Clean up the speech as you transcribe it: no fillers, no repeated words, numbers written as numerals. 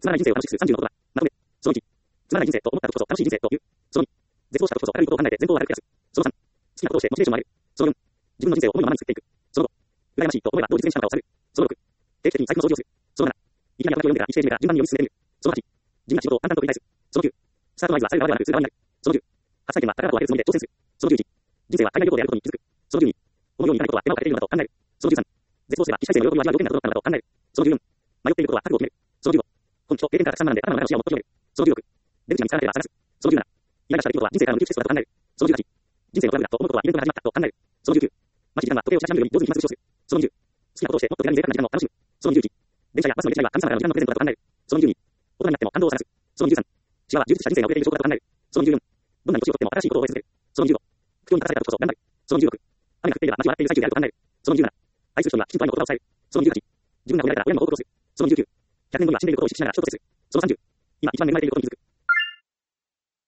つまらない人生を楽しくする30のことは、まとめ。その1、つまらない人生と思った時こそ楽しい人生という。その2、絶望した時こそ明るいことを考えて前方を歩くやつ。その3、好きなことをしてモチベーションを上げる。その4、自分の人生を思いのままに作っていく。その5、羨ましいと思えばどう実現したのかを探る。その6、定期的に財布の掃除をする。その7、いきなり頭を読んでから1ページ目から順番に読み進めてみる。その8、自分が仕事を淡々と繰り返す。その9、スタート前はされる側ではなくする側になる。その10、初体験は宝と上げるつもりで挑戦する。その11、人生は海外旅行であることに気づく。その12、このようにいかないことは手間をかけているのだと考える。その13、絶望すれば起死回生の喜びを味わう条件が届くのだと考える。その14、迷っていることは覚悟を決める。その15、本気と経験からたくさん学んで頭の中の視野を求める。その16、出口が見つからなければ探す。その17、イライラした出来事は人生からの抜き打ちテストだと考える。その18、人生のトラブルだと思うことはイベントが始まったと考える。その19、待ち時間は時計を写しなめるように上手に暇つぶしをする。その20、好きなことをしてもっと手軽に贅沢な時間を楽しむ。その21、電車やバスの列車は神様からの時間のプレゼントだと考える。その22、大人になっても感動を探す。その23、シワは充実した人生が遅れている証拠だと考える。その24、どんなに年を取っても新しいことを覚え続ける。その25、苦境に立たされた時こそ頑張る。その26、雨が降っていれば街は笑っている最中であると考える。その27、愛する人にはきちんと愛の言葉を伝える。その28、自分が親だから親にも報告をする。その29、100年後には死んでいることを意識しながら人と接する。その30、今一番恵まれていることに気づく。